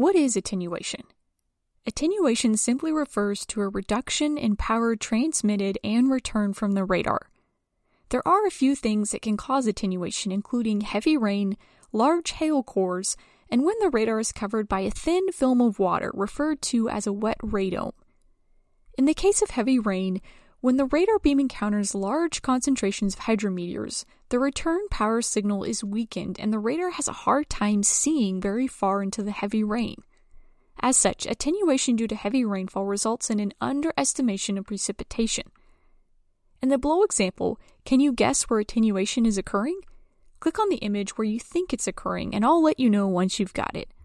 What is attenuation? Attenuation simply refers to a reduction in power transmitted and returned from the radar. There are a few things that can cause attenuation, including heavy rain, large hail cores, and when the radar is covered by a thin film of water referred to as a wet radome. In the case of heavy rain, when the radar beam encounters large concentrations of hydrometeors, the return power signal is weakened and the radar has a hard time seeing very far into the heavy rain. As such, attenuation due to heavy rainfall results in an underestimation of precipitation. In the below example, can you guess where attenuation is occurring? Click on the image where you think it's occurring and I'll let you know once you've got it.